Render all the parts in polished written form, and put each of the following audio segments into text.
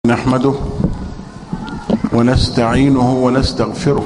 نحمده ونستعينه ونستغفره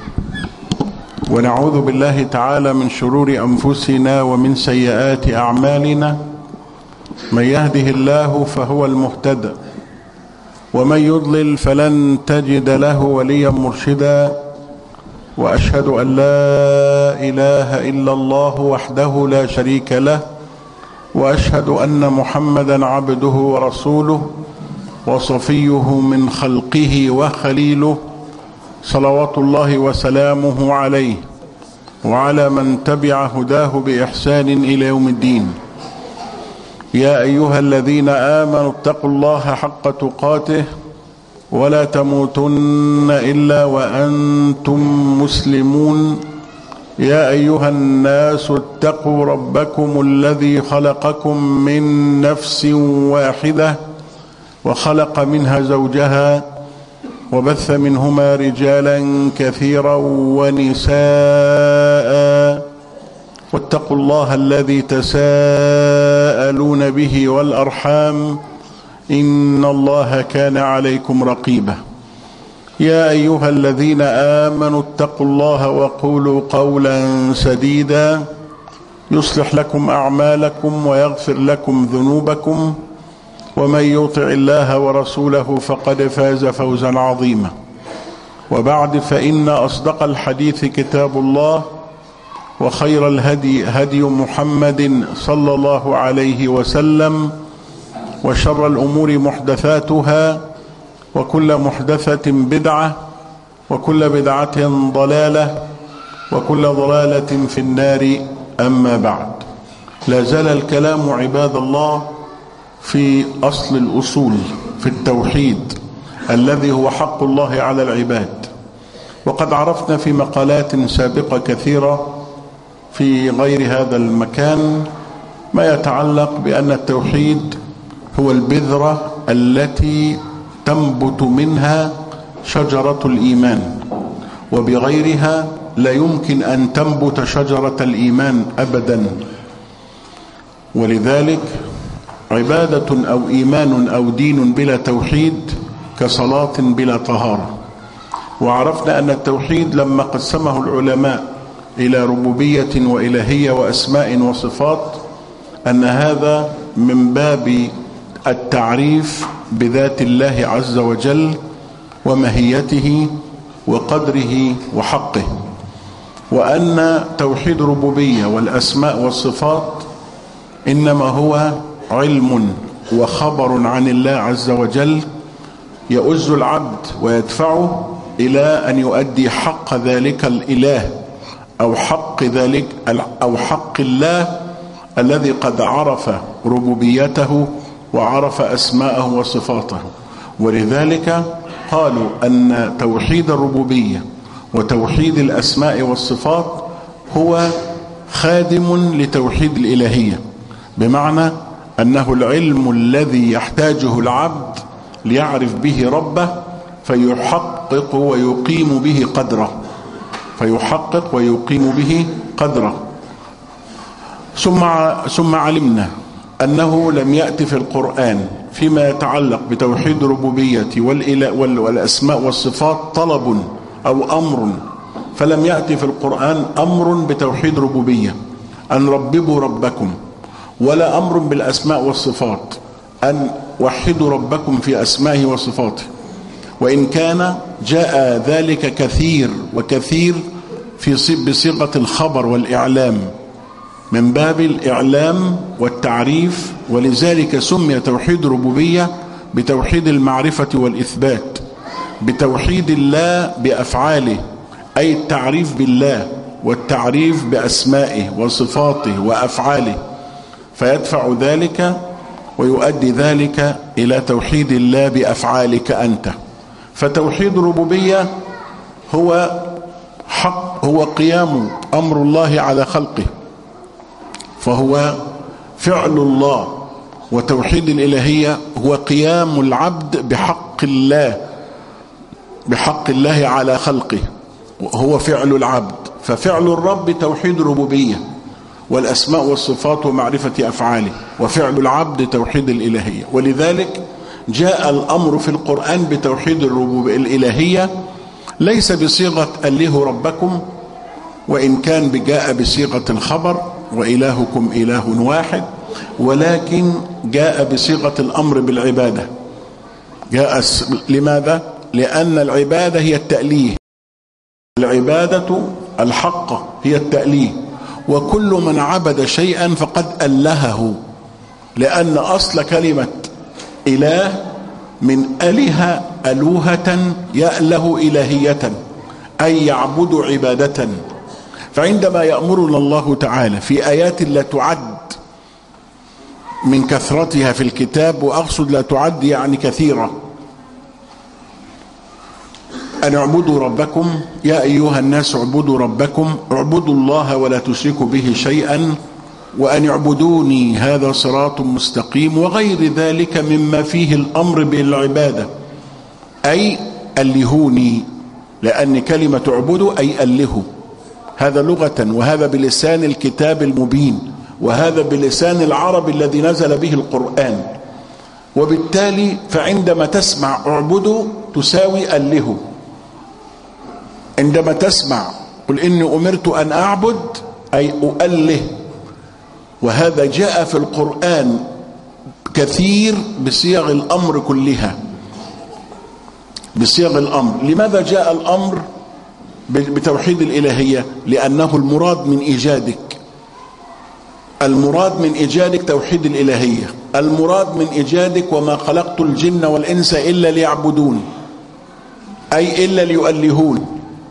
ونعوذ بالله تعالى من شرور أنفسنا ومن سيئات أعمالنا. من يهده الله فهو المهتدى ومن يضلل فلن تجد له وليا مرشدا. وأشهد أن لا إله إلا الله وحده لا شريك له، وأشهد أن محمدا عبده ورسوله وصفيه من خلقه وخليله، صلوات الله وسلامه عليه وعلى من تبع هداه بإحسان إلى يوم الدين. يا أيها الذين آمنوا اتقوا الله حق تقاته ولا تموتن إلا وأنتم مسلمون. يا أيها الناس اتقوا ربكم الذي خلقكم من نفس واحدة وخلق منها زوجها وبث منهما رجالا كثيرا ونساء، واتقوا الله الذي تساءلون به والأرحام إن الله كان عليكم رقيبا. يا أيها الذين آمنوا اتقوا الله وقولوا قولا سديدا يصلح لكم أعمالكم ويغفر لكم ذنوبكم، ومن يطع الله ورسوله فقد فاز فوزا عظيما. وبعد، فإن أصدق الحديث كتاب الله، وخير الهدي هدي محمد صلى الله عليه وسلم، وشر الأمور محدثاتها، وكل محدثة بدعة، وكل بدعة ضلالة، وكل ضلالة في النار. أما بعد، لا زال الكلام عباد الله في أصل الأصول في التوحيد الذي هو حق الله على العباد. وقد عرفنا في مقالات سابقة كثيرة في غير هذا المكان ما يتعلق بأن التوحيد هو البذرة التي تنبت منها شجرة الإيمان، وبغيرها لا يمكن أن تنبت شجرة الإيمان أبدا. ولذلك عبادة أو إيمان أو دين بلا توحيد كصلاة بلا طهارة. وعرفنا أن التوحيد لما قسمه العلماء إلى ربوبية وإلهية وأسماء وصفات، أن هذا من باب التعريف بذات الله عز وجل وماهيته وقدره وحقه، وأن توحيد الربوبية والأسماء والصفات إنما هو علم وخبر عن الله عز وجل يؤز العبد ويدفعه إلى أن يؤدي حق ذلك الإله أو حق الله الذي قد عرف ربوبيته وعرف أسماءه وصفاته. ولذلك قالوا أن توحيد الربوبية وتوحيد الأسماء والصفات هو خادم لتوحيد الإلهية، بمعنى أنه العلم الذي يحتاجه العبد ليعرف به ربه فيحقق ويقيم به قدره. ثم علمنا أنه لم يأتي في القرآن فيما يتعلق بتوحيد الربوبية والأسماء والصفات طلب أو أمر، فلم يأتي في القرآن أمر بتوحيد ربوبية أن رببوا ربكم، ولا أمر بالأسماء والصفات أن وحدوا ربكم في أسمائه وصفاته، وإن كان جاء ذلك كثير بصيغة الخبر والإعلام من باب الإعلام والتعريف. ولذلك سمي توحيد الربوبية بتوحيد المعرفة والإثبات، بتوحيد الله بأفعاله، أي التعريف بالله والتعريف بأسمائه وصفاته وأفعاله، فيدفع ذلك ويؤدي ذلك إلى توحيد الله بأفعالك أنت. فتوحيد الربوبية هو قيام أمر الله على خلقه، فهو فعل الله. وتوحيد الإلهية هو قيام العبد بحق الله على خلقه، هو فعل العبد. ففعل الرب توحيد الربوبية والأسماء والصفات ومعرفة أفعاله، وفعل العبد توحيد الإلهية. ولذلك جاء الأمر في القرآن بتوحيد الربوبية الإلهية ليس بصيغة أله ربكم، وإن كان جاء بصيغة الخبر وإلهكم إله واحد، ولكن جاء بصيغة الأمر بالعبادة. لماذا؟ لأن العبادة هي التأليه، العبادة الحق هي التأليه، وكل من عبد شيئا فقد ألهه، لأن أصل كلمة إله من أله ألوهة يأله إلهية، أي يعبد عبادة. فعندما يأمرنا الله تعالى في آيات لا تعد من كثرتها في الكتاب، وأقصد لا تعد يعني كثيرة، أن اعبدوا ربكم يا أيها الناس اعبدوا ربكم، اعبدوا الله ولا تشركوا به شيئا، وأن اعبدوني هذا صراط مستقيم، وغير ذلك مما فيه الأمر بالعبادة، أي ألهوني، لأن كلمة اعبدوا أي ألهوا، هذا لغة، وهذا بلسان الكتاب المبين، وهذا بلسان العرب الذي نزل به القرآن. وبالتالي فعندما تسمع اعبدوا تساوي ألهوا، عندما تسمع قل إني أمرت أن أعبد أي أؤله، وهذا جاء في القرآن كثير بصيغ الأمر كلها، بصيغ الأمر. لماذا جاء الأمر بتوحيد الإلهية؟ لأنه المراد من إيجادك، المراد من إيجادك توحيد الإلهية، المراد من إيجادك وما خلقت الجن والإنس إلا ليعبدون، أي إلا ليؤلهون،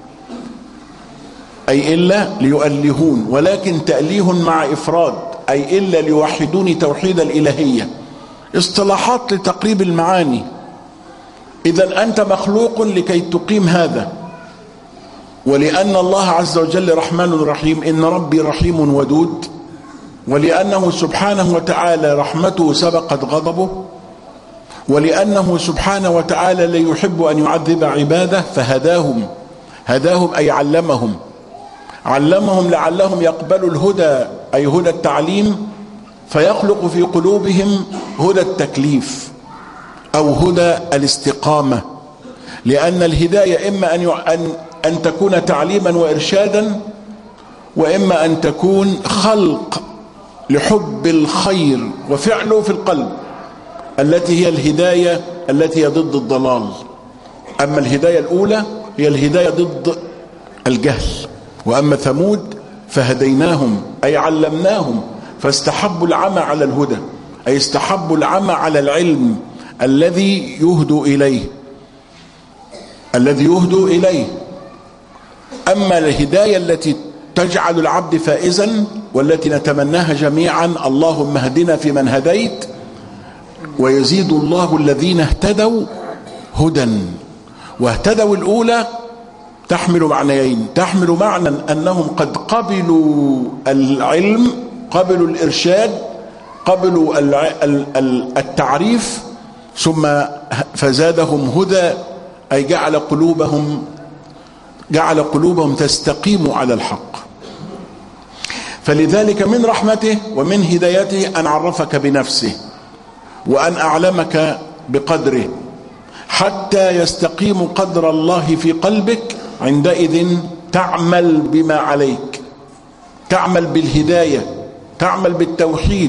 أي إلا ليؤلهون، ولكن تأليه مع إفراد، أي إلا ليوحدون توحيد الإلهية. اصطلاحات لتقريب المعاني. إذن أنت مخلوق لكي تقيم هذا، ولأن الله عز وجل رحمن رحيم، إن ربي رحيم ودود، ولأنه سبحانه وتعالى رحمته سبقت غضبه، ولأنه سبحانه وتعالى لا يحب أن يعذب عباده فهداهم، هداهم أي علمهم لعلهم يقبلوا الهدى، أي هدى التعليم، فيخلق في قلوبهم هدى التكليف أو هدى الاستقامة. لأن الهداية إما أن تكون تعليما وإرشادا، وإما أن تكون خلق لحب الخير وفعله في القلب، التي هي الهداية التي هي ضد الضلال. أما الهداية الأولى هي الهداية ضد الجهل. وأما ثمود فهديناهم أي علمناهم، فاستحبوا العمى على الهدى، أي استحبوا العمى على العلم الذي يهدوا إليه. أما الهداية التي تجعل العبد فائزا والتي نتمناها جميعا، اللهم اهدنا فيمن هديت، ويزيد الله الذين اهتدوا هدى. واهتدوا الأولى تحمل معنيين، تحمل معنى أنهم قد قبلوا العلم، قبلوا الإرشاد، قبلوا التعريف، ثم فزادهم هدى، أي جعل قلوبهم تستقيم على الحق. فلذلك من رحمته ومن هدايته أن عرفك بنفسه، وأن أعلمك بقدره، حتى يستقيم قدر الله في قلبك. عندئذ تعمل بما عليك، تعمل بالهداية، تعمل بالتوحيد.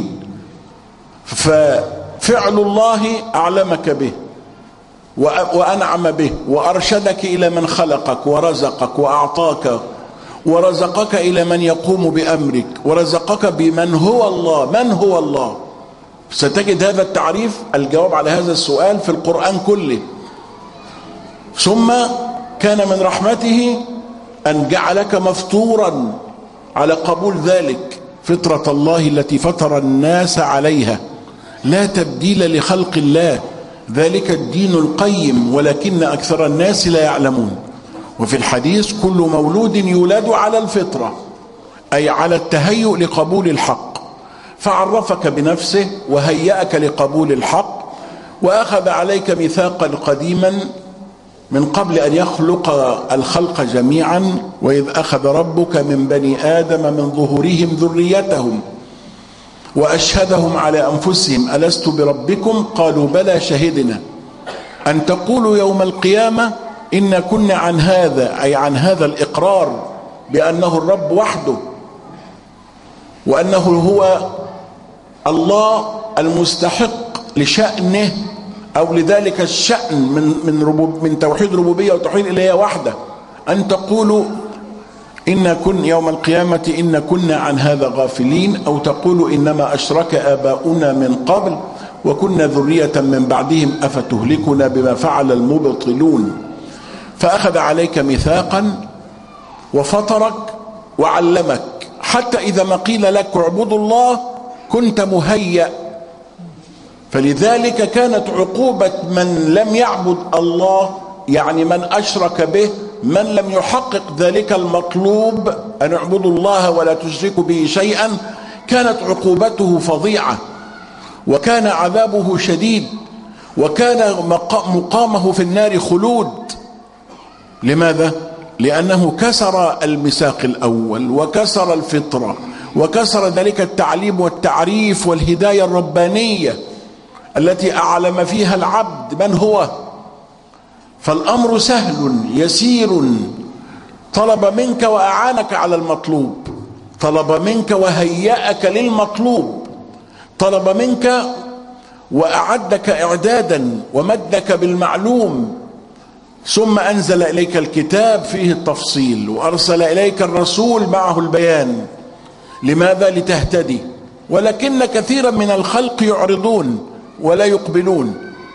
ففعل الله أعلمك به وأنعم به، وأرشدك إلى من خلقك ورزقك وأعطاك، ورزقك إلى من يقوم بأمرك، ورزقك بمن هو الله. من هو الله؟ ستجد هذا التعريف، الجواب على هذا السؤال في القرآن كله. ثم كان من رحمته أن جعلك مفطورا على قبول ذلك، فطرة الله التي فطر الناس عليها، لا تبديل لخلق الله، ذلك الدين القيم، ولكن أكثر الناس لا يعلمون. وفي الحديث كل مولود يولد على الفطرة، أي على التهيؤ لقبول الحق، فعرفك بنفسه وهيأك لقبول الحق، وأخذ عليك ميثاقا قديما من قبل أن يخلق الخلق جميعا، وإذ أخذ ربك من بني آدم من ظهورهم ذريتهم وأشهدهم على أنفسهم ألست بربكم قالوا بلى شهدنا أن تقولوا يوم القيامة إن كنا عن هذا، أي عن هذا الإقرار بأنه الرب وحده وأنه هو الله المستحق لشأنه أو لذلك الشأن من توحيد ربوبية وتوحيد إلهية وحده، أن تقولوا إن كن يوم القيامة إن كنا عن هذا غافلين، أو تقولوا إنما أشرك آباؤنا من قبل وكنا ذرية من بعدهم أفتهلكنا بما فعل المبطلون. فأخذ عليك ميثاقا وفطرك وعلمك، حتى إذا ما قيل لك اعبدوا الله كنت مهيأ. فلذلك كانت عقوبة من لم يعبد الله، يعني من أشرك به، من لم يحقق ذلك المطلوب أن اعبدوا الله ولا تشركوا به شيئا، كانت عقوبته فظيعة وكان عذابه شديد وكان مقامه في النار خلود. لماذا؟ لأنه كسر الميثاق الأول وكسر الفطرة وكسر ذلك التعليم والتعريف والهداية الربانية التي أعلم فيها العبد من هو. فالأمر سهل يسير، طلب منك وأعانك على المطلوب، طلب منك وهيأك للمطلوب، طلب منك وأعدك إعدادا ومدك بالمعلوم، ثم أنزل إليك الكتاب فيه التفصيل وأرسل إليك الرسول معه البيان. لماذا؟ لتهتدي. ولكن كثيرا من الخلق يعرضون ولا يقبلون،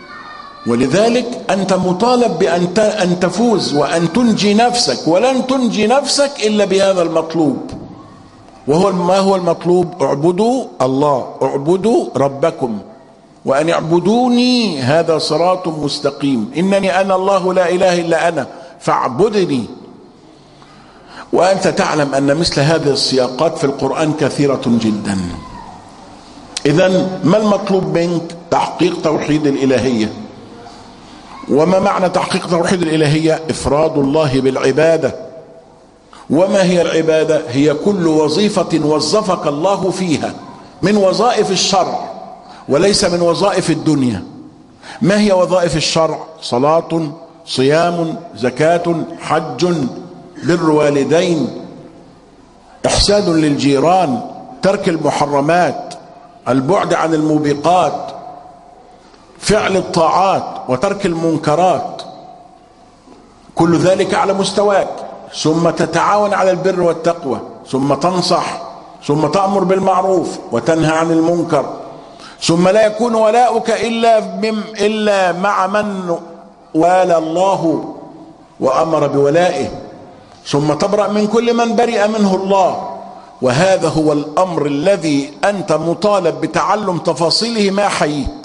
ولذلك أنت مطالب بأن تفوز وأن تنجي نفسك، ولن تنجي نفسك إلا بهذا المطلوب. وهو ما هو المطلوب؟ اعبدوا الله، اعبدوا ربكم وأن اعبدوني هذا صراط مستقيم، إنني أنا الله لا إله إلا أنا فاعبدني. وأنت تعلم أن مثل هذه السياقات في القرآن كثيرة جدا. إذن ما المطلوب منك؟ تحقيق توحيد الإلهية. وما معنى تحقيق توحيد الإلهية؟ إفراد الله بالعبادة. وما هي العبادة؟ هي كل وظيفة وظفك الله فيها من وظائف الشرع وليس من وظائف الدنيا. ما هي وظائف الشرع؟ صلاة، صيام، زكاة، حج، بر والدين، إحسان للجيران، ترك المحرمات، البعد عن الموبقات، فعل الطاعات وترك المنكرات، كل ذلك على مستواك. ثم تتعاون على البر والتقوى، ثم تنصح، ثم تأمر بالمعروف وتنهى عن المنكر، ثم لا يكون ولاؤك إلا مع من والى الله وأمر بولائه، ثم تبرأ من كل من برئ منه الله. وهذا هو الأمر الذي أنت مطالب بتعلم تفاصيله ما حييت،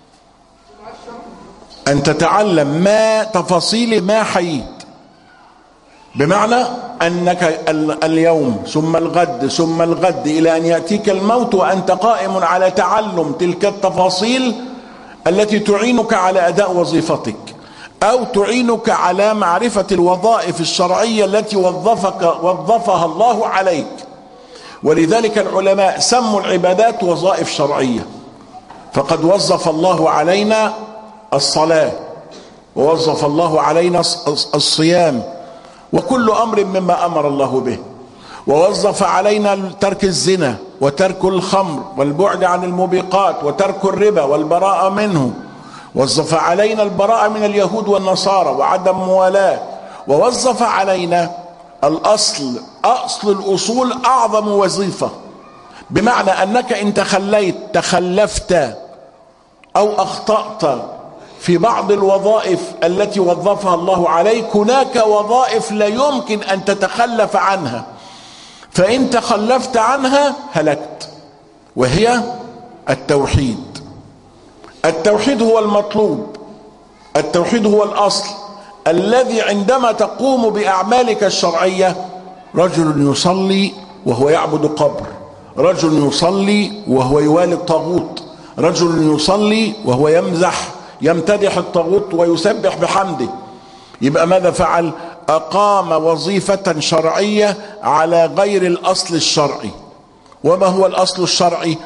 أن تتعلم ما تفاصيل ما حييت، بمعنى أنك اليوم ثم الغد ثم الغد إلى أن يأتيك الموت وأنت قائم على تعلم تلك التفاصيل التي تعينك على أداء وظيفتك، أو تعينك على معرفة الوظائف الشرعية التي وظفها الله عليك. ولذلك العلماء سموا العبادات وظائف شرعية. فقد وظف الله علينا الصلاة، ووظف الله علينا الصيام، وكل أمر مما أمر الله به، ووظف علينا ترك الزنا وترك الخمر والبعد عن الموبقات وترك الربا والبراءة منه، وظف علينا البراءة من اليهود والنصارى وعدم موالاه، ووظف علينا الأصل، أصل الأصول أعظم وظيفة، بمعنى أنك إن تخلفت أو أخطأت في بعض الوظائف التي وظفها الله عليك، هناك وظائف لا يمكن أن تتخلف عنها، فإن تخلفت عنها هلكت، وهي التوحيد. التوحيد هو المطلوب، التوحيد هو الأصل الذي عندما تقوم بأعمالك الشرعية، رجل يصلي وهو يعبد قبر، رجل يصلي وهو يوالي الطاغوت، رجل يصلي وهو يمتدح الطاغوت ويسبح بحمده، يبقى ماذا فعل؟ أقام وظيفة شرعية على غير الأصل الشرعي. وما هو الأصل الشرعي؟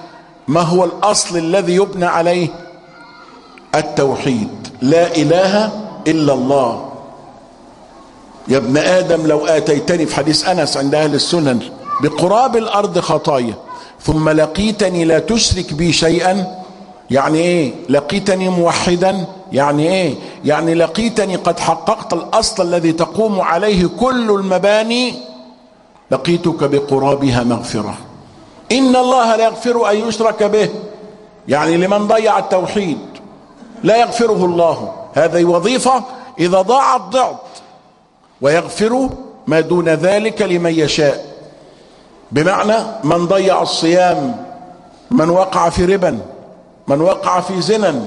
ما هو الأصل الذي يبنى عليه؟ التوحيد. لا إله إلا الله. يا ابن آدم لو آتيتني، في حديث أنس عند أهل السنن، بقراب الأرض خطايا ثم لقيتني لا تشرك بي شيئا. يعني ايه لقيتني موحدا؟ يعني ايه؟ يعني لقيتني قد حققت الأصل الذي تقوم عليه كل المباني، لقيتك بقرابها مغفرة. إن الله لا يغفر أن يشرك به، يعني لمن ضيع التوحيد لا يغفره الله، هذه وظيفة إذا ضاعت ضعت، ويغفر ما دون ذلك لمن يشاء. بمعنى من ضيع الصيام، من وقع في ربا، من وقع في زنا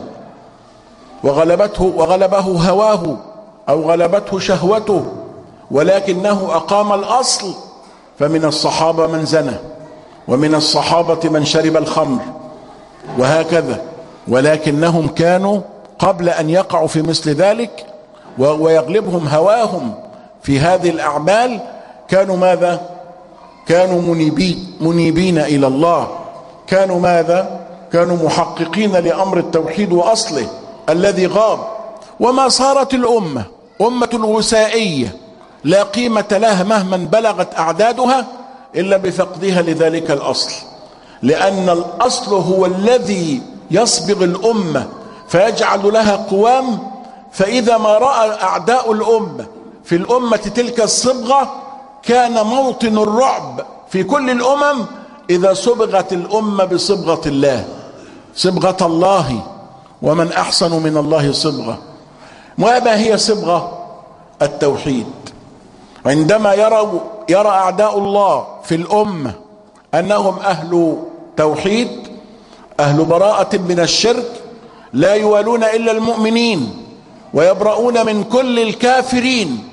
وغلبه هواه أو غلبته شهوته ولكنه أقام الأصل، فمن الصحابة من زنى، ومن الصحابة من شرب الخمر، وهكذا، ولكنهم كانوا قبل أن يقعوا في مثل ذلك ويغلبهم هواهم في هذه الأعمال كانوا ماذا؟ كانوا منيبين إلى الله. كانوا ماذا؟ كانوا محققين لأمر التوحيد وأصله الذي غاب. وما صارت الأمة أمة غثائية لا قيمة لها مهما بلغت أعدادها إلا بفقدها لذلك الأصل، لأن الأصل هو الذي يصبغ الأمة فيجعل لها قوام. فإذا ما رأى أعداء الأمة في الأمة تلك الصبغة كان موطن الرعب في كل الأمم إذا صبغت الأمة بصبغة الله، صبغة الله، ومن أحسن من الله صبغة. وما هي صبغة؟ التوحيد. عندما يرى أعداء الله في الأمة أنهم أهل توحيد، أهل براءة من الشرك، لا يوالون إلا المؤمنين ويبرؤون من كل الكافرين،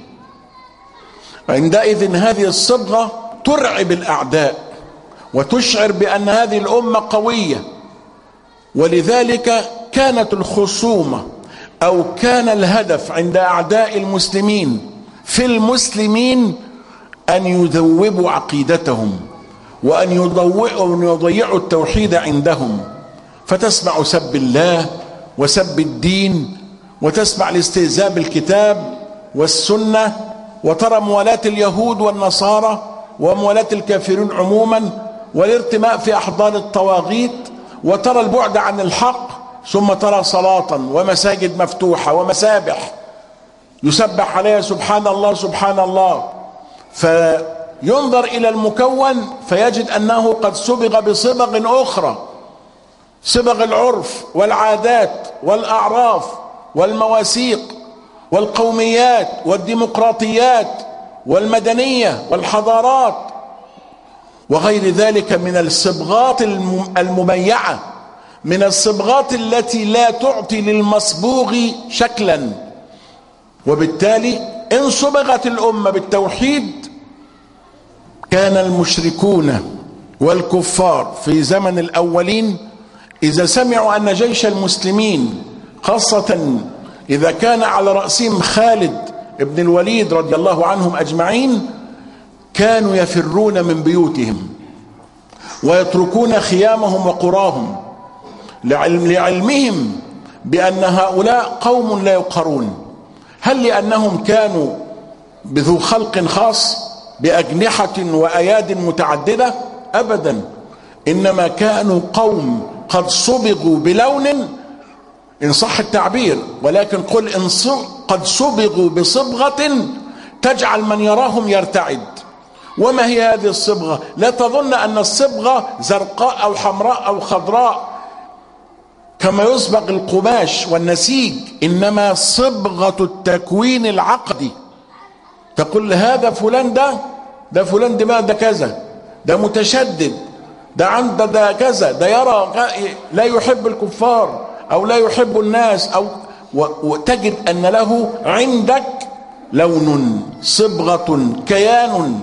عندئذ هذه الصبغة ترعب الأعداء وتشعر بأن هذه الأمة قوية. ولذلك كانت الخصومة أو كان الهدف عند أعداء المسلمين في المسلمين أن يذوبوا عقيدتهم وأن يضيعوا التوحيد عندهم. فتسمع سب الله وسب الدين، وتسمع الاستهزاء بالكتاب والسنة، وترى موالاة اليهود والنصارى وموالاة الكافرين عموما، والارتماء في أحضان الطواغيت، وترى البعد عن الحق، ثم ترى صلاة ومساجد مفتوحة ومسابح يسبح عليها سبحان الله سبحان الله. فينظر إلى المكون فيجد أنه قد صبغ بصبغ أخرى، صبغ العرف والعادات والأعراف والمواثيق والقوميات والديمقراطيات والمدنية والحضارات وغير ذلك من الصبغات المميعة، من الصبغات التي لا تعطي للمصبوغ شكلا. وبالتالي إن صبغت الأمة بالتوحيد كان المشركون والكفار في زمن الأولين إذا سمعوا أن جيش المسلمين، خاصة إذا كان على رأسهم خالد ابن الوليد رضي الله عنهم أجمعين، كانوا يفرون من بيوتهم ويتركون خيامهم وقراهم لعلمهم بأن هؤلاء قوم لا يقهرون. هل لأنهم كانوا بذو خلق خاص بأجنحة وأياد متعددة؟ أبدا، إنما كانوا قوم قد صبغوا بلون إن صح التعبير، ولكن قل قد صبغوا بصبغة تجعل من يراهم يرتعد. وما هي هذه الصبغة؟ لا تظن أن الصبغة زرقاء أو حمراء أو خضراء كما يصبغ القماش والنسيج، إنما صبغة التكوين العقدي. تقول هذا فلان، ده فلان دماغ، ده كذا، ده متشدد، ده كذا، ده يرى لا يحب الكفار أو لا يحب الناس، أو وتجد أن له عندك لون، صبغة، كيان.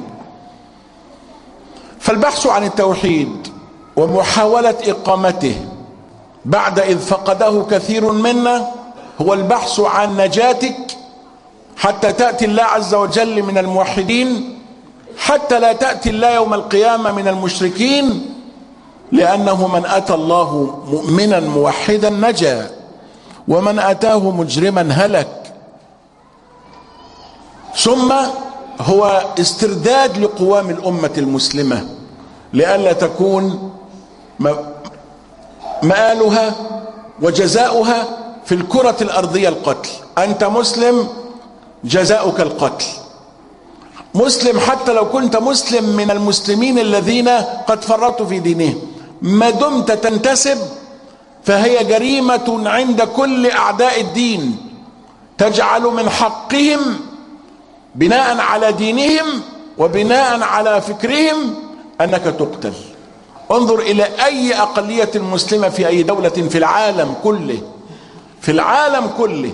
فالبحث عن التوحيد ومحاولة إقامته بعد إذ فقده كثير منا هو البحث عن نجاتك حتى تأتي الله عز وجل من الموحدين، حتى لا تأتي الله يوم القيامة من المشركين لأنه من أتى الله مؤمنا موحدا نجا، ومن أتاه مجرما هلك. ثم هو استرداد لقوام الأمة المسلمة لئلا تكون مآلها وجزاؤها في الكرة الأرضية القتل. أنت مسلم جزاؤك القتل، مسلم حتى لو كنت مسلم من المسلمين الذين قد فرطوا في دينهم، ما دمت تنتسب فهي جريمة عند كل أعداء الدين، تجعل من حقهم بناء على دينهم وبناء على فكرهم أنك تقتل. انظر إلى أي أقلية مسلمة في أي دولة في العالم كله، في العالم كله،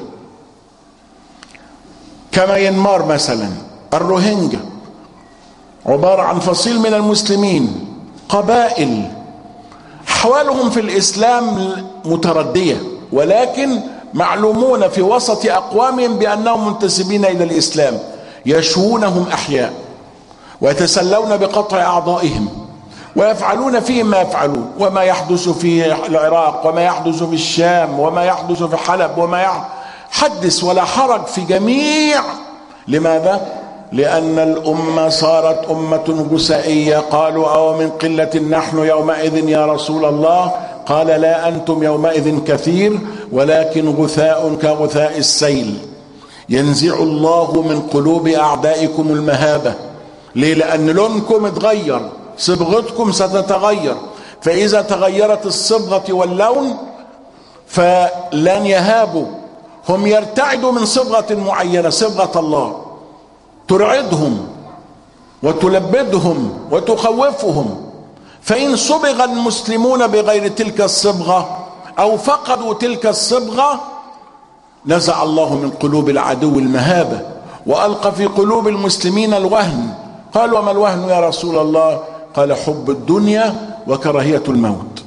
كميانمار مثلا، الروهينجا عبارة عن فصيل من المسلمين، قبائل أحوالهم في الإسلام متردية، ولكن معلومون في وسط أقوامهم بأنهم منتسبين إلى الإسلام، يشوونهم أحياء ويتسلون بقطع أعضائهم ويفعلون فيهم ما يفعلون، وما يحدث في العراق وما يحدث في الشام وما يحدث في حلب وما حدث ولا حرج في جميع. لماذا؟ لأن الأمة صارت أمة جسائية. قالوا أو من قلة نحن يومئذ يا رسول الله؟ قال لا أنتم يومئذ كثير ولكن غثاء كغثاء السيل. ينزع الله من قلوب أعدائكم المهابة. ليه؟ لأن لونكم اتغير، صبغتكم ستتغير، فإذا تغيرت الصبغة واللون فلن يهابوا، هم يرتعدوا من صبغة معينة، صبغة الله ترعدهم وتلبدهم وتخوفهم. فإن صبغ المسلمون بغير تلك الصبغة أو فقدوا تلك الصبغة نزع الله من قلوب العدو المهابة وألقى في قلوب المسلمين الوهن. قالوا وما الوهن يا رسول الله؟ قال حب الدنيا وكراهية الموت.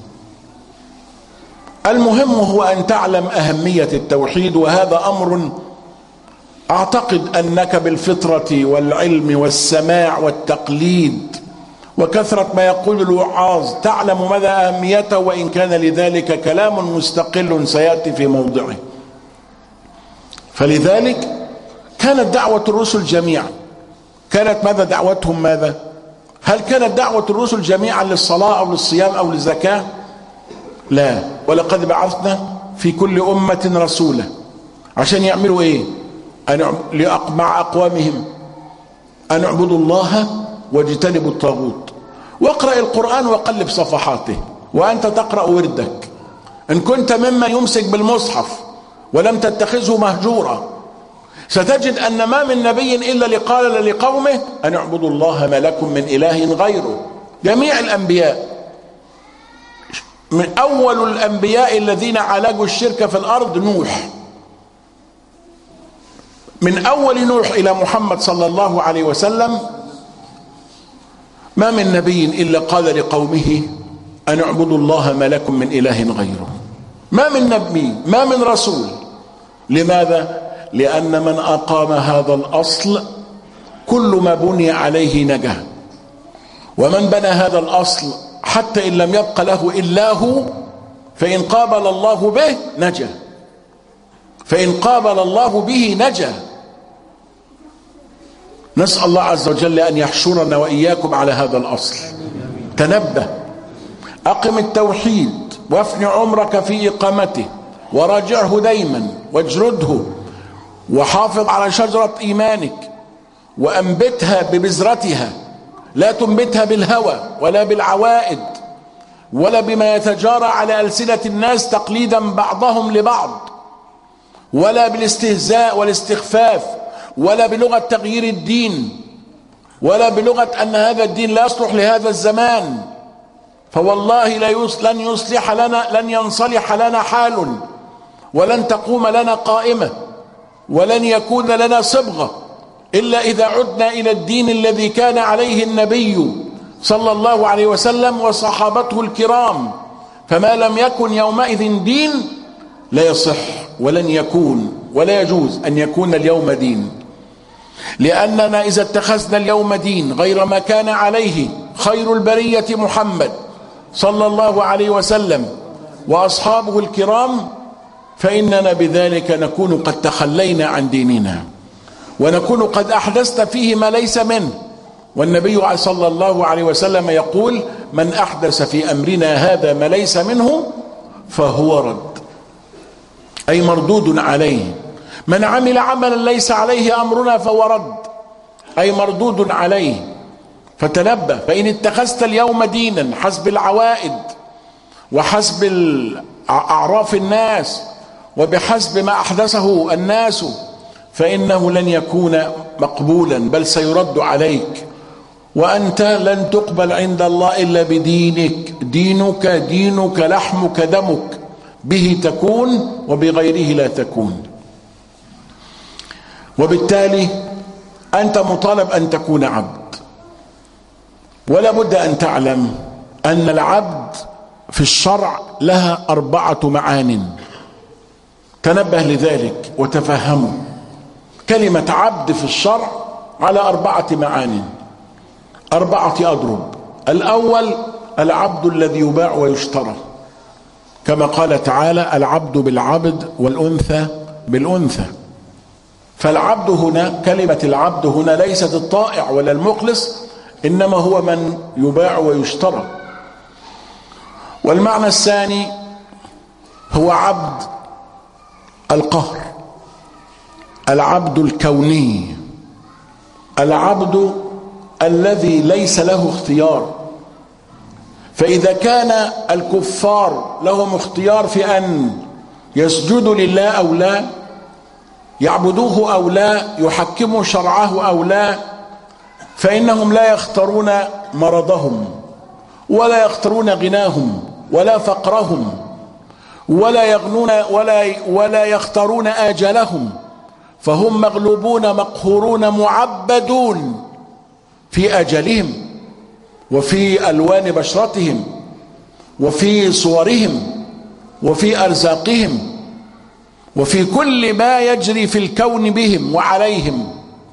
المهم هو أن تعلم أهمية التوحيد، وهذا أمر أعتقد أنك بالفطرة والعلم والسماع والتقليد وكثرة ما يقول الوعاظ تعلم مدى أهميته، وإن كان لذلك كلام مستقل سيأتي في موضعه. فلذلك كانت دعوة الرسل جميعا، كانت ماذا دعوتهم؟ ماذا؟ هل كانت دعوة الرسل جميعا للصلاة أو للصيام أو للزكاة؟ لا. ولقد بعثنا في كل أمة رسولا عشان يعملوا إيه؟ مع أقوامهم أن اعبدوا الله واجتنبوا الطاغوت. واقرأ القرآن وقلب صفحاته وأنت تقرأ وردك. إن كنت ممن يمسك بالمصحف ولم تتخذه مهجورا ستجد أن ما من نبي إلا قال لقومه أن اعبدوا الله ما لكم من إله غيره. جميع الأنبياء، من أول الأنبياء الذين عالجوا الشرك في الأرض نوح، من أول نوح إلى محمد صلى الله عليه وسلم ما من نبي إلا قال لقومه أن اعبدوا الله ما لكم من إله غيره. ما من نبي، ما من رسول. لماذا؟ لأن من أقام هذا الأصل كل ما بني عليه نجا، ومن بنى هذا الأصل حتى إن لم يبق له إلا هو فإن قابل الله به نجا، فإن قابل الله به نجا. نسأل الله عز وجل أن يحشرنا وإياكم على هذا الأصل. تنبه، أقم التوحيد وافن عمرك في إقامته وراجعه دايما واجرده، وحافظ على شجرة إيمانك وأنبتها ببذرتها، لا تنبتها بالهوى ولا بالعوائد ولا بما يتجارى على ألسنة الناس تقليدا بعضهم لبعض، ولا بالاستهزاء والاستخفاف، ولا بلغة تغيير الدين، ولا بلغة أن هذا الدين لا يصلح لهذا الزمان. فوالله لن يصلح لنا، لن ينصلح لنا حال، ولن تقوم لنا قائمة، ولن يكون لنا صبغة إلا إذا عدنا إلى الدين الذي كان عليه النبي صلى الله عليه وسلم وصحابته الكرام. فما لم يكن يومئذ دين لا يصح ولن يكون ولا يجوز أن يكون اليوم دين. لأننا إذا اتخذنا اليوم دين غير ما كان عليه خير البرية محمد صلى الله عليه وسلم وأصحابه الكرام، فإننا بذلك نكون قد تخلينا عن ديننا، ونكون قد أحدثت فيه ما ليس منه. والنبي صلى الله عليه وسلم يقول: من أحدث في أمرنا هذا ما ليس منه فهو رد، أي مردود عليه. من عمل عملا ليس عليه أمرنا فهو رد، أي مردود عليه. فتنبه، فإن اتخذت اليوم دينا حسب العوائد وحسب أعراف الناس وبحسب ما أحدثه الناس، فإنه لن يكون مقبولا، بل سيرد عليك، وأنت لن تقبل عند الله إلا بدينك. دينك لحمك دمك، به تكون وبغيره لا تكون. وبالتالي أنت مطالب أن تكون عبد، ولا بد أن تعلم أن العبد في الشرع لها 4 معان. تنبه لذلك وتفهموا. كلمة عبد في الشرع على 4 معان، 4 أضرب. الأول العبد الذي يباع ويشترى، كما قال تعالى: العبد بالعبد والأنثى بالأنثى. فالعبد هنا، كلمة العبد هنا ليست الطائع ولا المخلص، إنما هو من يباع ويشترى. والمعنى الثاني هو عبد القهر، العبد الكوني، العبد الذي ليس له اختيار. فإذا كان الكفار لهم اختيار في أن يسجدوا لله أو لا، يعبدوه أو لا، يحكموا شرعه أو لا، فإنهم لا يختارون مرضهم، ولا يختارون غناهم، ولا فقرهم، ولا يغنون ولا يختارون آجلهم، فهم مغلوبون مقهورون معبدون في أجلهم، وفي ألوان بشرتهم، وفي صورهم، وفي أرزاقهم، وفي كل ما يجري في الكون بهم وعليهم.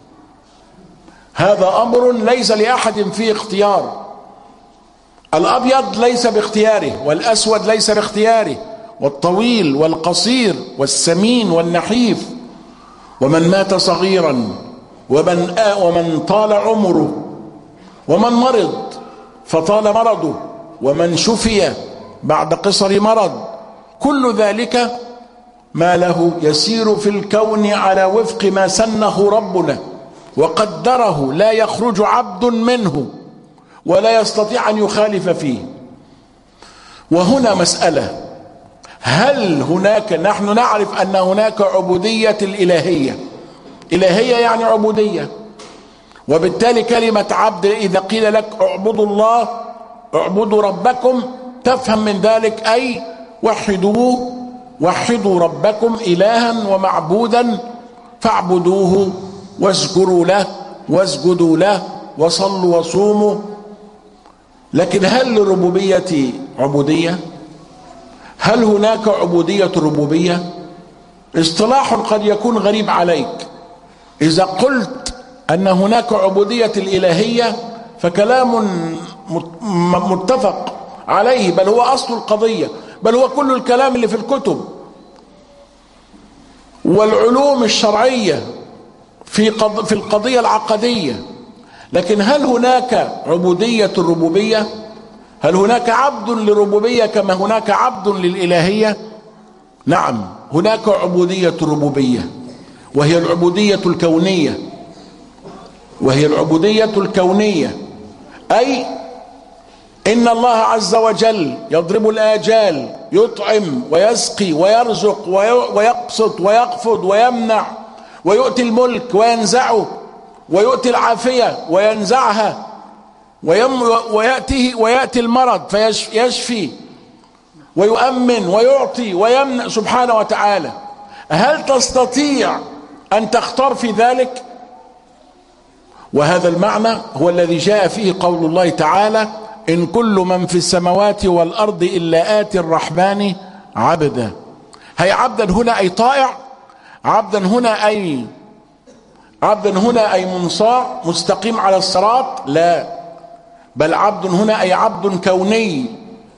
هذا أمر ليس لأحد فيه اختيار. الأبيض ليس باختياره، والأسود ليس باختياره، والطويل والقصير والسمين والنحيف، ومن مات صغيرا، ومن طال عمره، ومن مرض فطال مرضه، ومن شفي بعد قصر مرض، كل ذلك ما له يسير في الكون على وفق ما سنه ربنا وقدره، لا يخرج عبد منه ولا يستطيع أن يخالف فيه. وهنا مسألة: هل هناك، نحن نعرف أن هناك عبودية الإلهية، إلهية يعني عبودية، وبالتالي كلمة عبد إذا قيل لك اعبدوا الله، اعبدوا ربكم، تفهم من ذلك أي وحدوه، وحدوا ربكم إلها ومعبودا فاعبدوه واشكروا له واسجدوا له وصلوا وصوموا. لكن هل للربوبية عبودية؟ هل هناك عبودية ربوبية؟ اصطلاح قد يكون غريب عليك. إذا قلت أن هناك عبودية الإلهية فكلام متفق عليه، بل هو أصل القضية، بل هو كل الكلام اللي في الكتب والعلوم الشرعية في القضية العقدية. لكن هل هناك عبودية الربوبية؟ هل هناك عبد للربوبية كما هناك عبد للإلهية؟ نعم، هناك عبودية الربوبية، وهي العبودية الكونية، وهي العبودية الكونية، أي إن الله عز وجل يضرب الآجال، يطعم ويسقي ويرزق ويقسط ويخفض ويمنع، ويؤتي الملك وينزعه، ويؤتي العافية وينزعها، ويأتي المرض فيشفي ويؤمن ويعطي ويمنع سبحانه وتعالى. هل تستطيع أن تختار في ذلك؟ وهذا المعنى هو الذي جاء فيه قول الله تعالى: إن كل من في السماوات والأرض إلا آتي الرحمن عبدا. هي عبدا هنا أي طائع، عبدا هنا أي منصاع مستقيم على الصراط؟ لا، بل عبد هنا أي عبد كوني،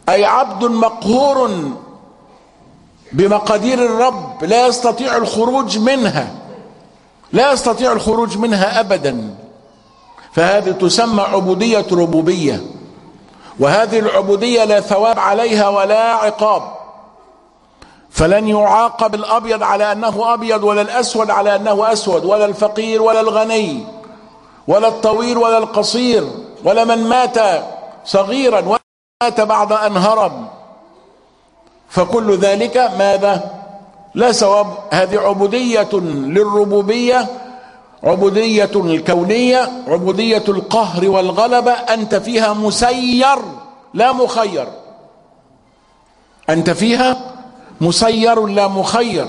أي عبد مقهور بمقادير الرب لا يستطيع الخروج منها، لا يستطيع الخروج منها أبدا. فهذه تسمى عبودية ربوبية، وهذه العبودية لا ثواب عليها ولا عقاب. فلن يعاقب الأبيض على أنه أبيض، ولا الأسود على أنه أسود، ولا الفقير ولا الغني، ولا الطويل ولا القصير، ولا من مات صغيرا ولا مات بعد أن هرب. فكل ذلك ماذا؟ لا ثواب. هذه عبودية للربوبية، عبودية الكونية، عبودية القهر والغلبة. أنت فيها مسير لا مخير، أنت فيها مسير لا مخير،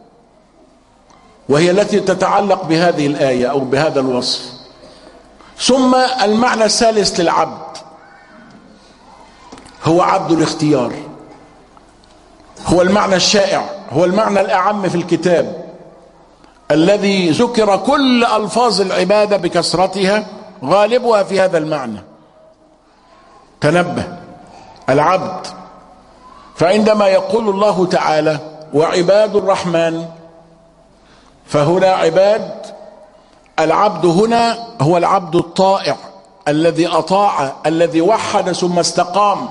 وهي التي تتعلق بهذه الآية أو بهذا الوصف. ثم المعنى الثالث للعبد هو عبد الاختيار، هو المعنى الشائع، هو المعنى الأعم في الكتاب، الذي ذكر كل ألفاظ العبادة بكثرتها، غالبها في هذا المعنى. تنبه العبد. فعندما يقول الله تعالى وعباد الرحمن، فهنا عباد، العبد هنا هو العبد الطائع الذي أطاع، الذي وحد ثم استقام.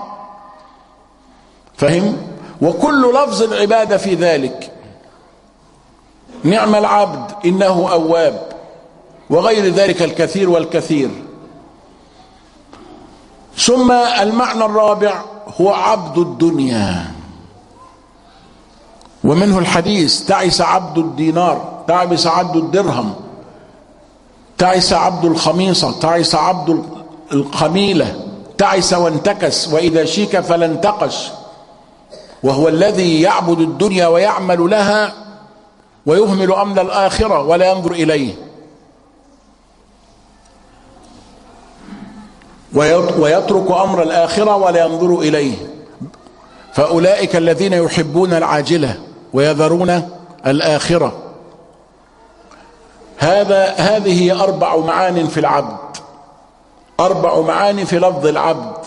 فهم؟ وكل لفظ العبادة في ذلك. نعم العبد إنه أواب، وغير ذلك الكثير والكثير. ثم المعنى الرابع هو عبد الدنيا، ومنه الحديث: تعس عبد الدينار، تعس عبد الدرهم، تعس عبد الخميصة، تعس عبد الخميلة، تعس وانتكس، وإذا شيك فلا انتقش. وهو الذي يعبد الدنيا ويعمل لها ويهمل أمر الآخرة ولا ينظر إليه، ويترك أمر الآخرة ولا ينظر إليه. فأولئك الذين يحبون العاجلة ويذرون الآخرة. هذه 4 معان في العبد، 4 معاني في لفظ العبد.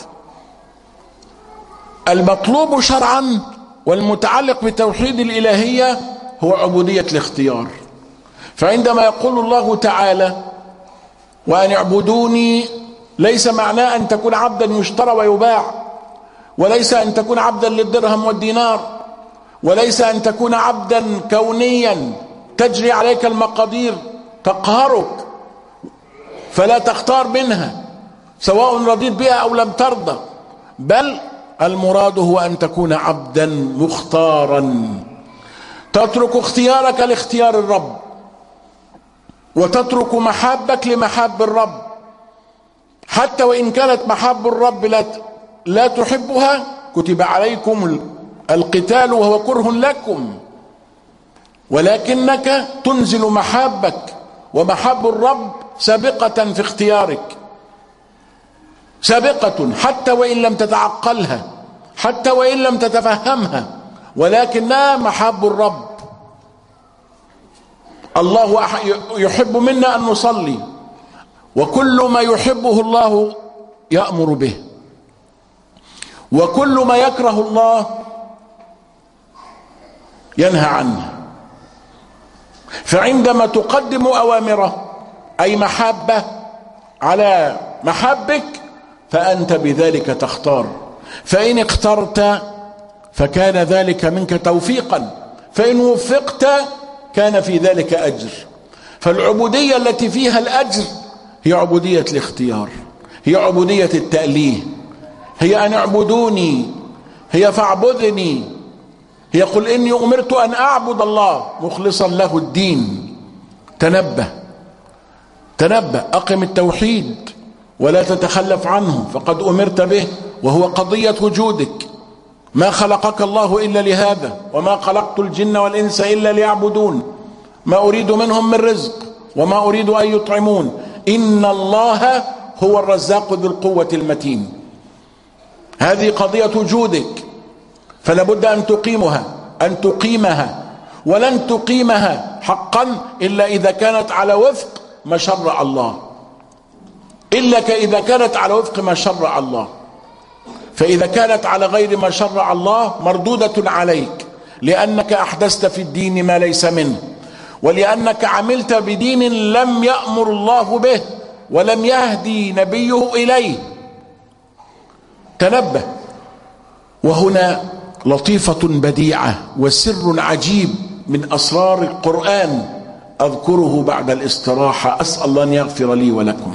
المطلوب شرعا والمتعلق بتوحيد الإلهية هو عبودية الاختيار. فعندما يقول الله تعالى وأن اعبدوني، ليس معناه أن تكون عبدا يشترى ويباع، وليس أن تكون عبدا للدرهم والدينار، وليس أن تكون عبدا كونيا تجري عليك المقادير تقهرك فلا تختار منها سواء رضيت بها أو لم ترضى، بل المراد هو أن تكون عبدا مختارا، تترك اختيارك لاختيار الرب، وتترك محابك لمحاب الرب، حتى وإن كانت محاب الرب لا تحبها. كتب عليكم القتال وهو كره لكم، ولكنك تنزل محابك ومحاب الرب سابقة في اختيارك، سابقة حتى وإن لم تتعقلها، حتى وإن لم تتفهمها، ولكنها محاب الرب. الله يحب منا أن نصلي، وكل ما يحبه الله يأمر به، وكل ما يكره الله ينهى عنه. فعندما تقدم أوامره أي محبة على محبك، فأنت بذلك تختار. فإن اخترت فكان ذلك منك توفيقا، فإن وفقت كان في ذلك أجر. فالعبودية التي فيها الأجر هي عبودية الاختيار، هي عبودية التأليه، هي أن اعبدوني، هي فاعبدني، هي قل إني أمرت أن أعبد الله مخلصا له الدين. تنبه تنبه، أقم التوحيد ولا تتخلف عنه، فقد أمرت به، وهو قضية وجودك. ما خلقك الله إلا لهذا، وما خلقت الجن والإنس إلا ليعبدون، ما أريد منهم من رزق وما أريد أن يطعمون، إن الله هو الرزاق ذو القوة المتين. هذه قضية وجودك، فلا بد أن تقيمها، ولن تقيمها حقا إلا إذا كانت على وفق ما شرع الله، إلا إذا كانت على وفق ما شرع الله. فإذا كانت على غير ما شرع الله مردودة عليك، لأنك أحدثت في الدين ما ليس منه، ولأنك عملت بدين لم يأمر الله به ولم يهدي نبيه إليه. تنبه. وهنا لطيفة بديعة وسر عجيب من أسرار القرآن أذكره بعد الاستراحة، أسأل الله أن يغفر لي ولكم.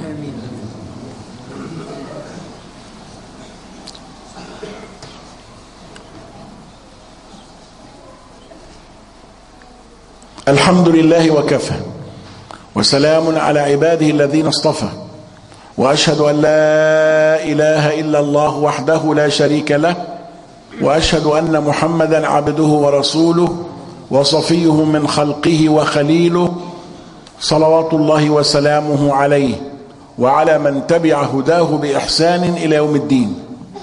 الحمد لله وكفى، وسلام على عباده الذين اصطفى، وأشهد أن لا إله إلا الله وحده لا شريك له، وأشهد أن محمدا عبده ورسوله وصفيه من خلقه وخليله، صلوات الله وسلامه عليه وعلى من تبع هداه بإحسان إلى يوم الدين.